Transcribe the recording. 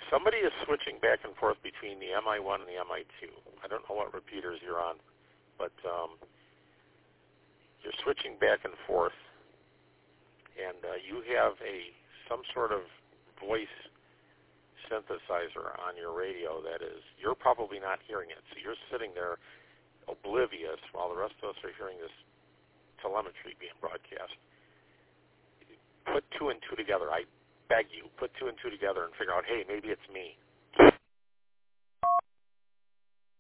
somebody is switching back and forth between the MI1 and the MI2. I don't know what repeaters you're on, but you're switching back and forth, and you have some sort of voice synthesizer on your radio that is, you're probably not hearing it. So you're sitting there oblivious while the rest of us are hearing this telemetry being broadcast. Put two and two together. I beg you, put two and two together and figure out, hey, maybe it's me.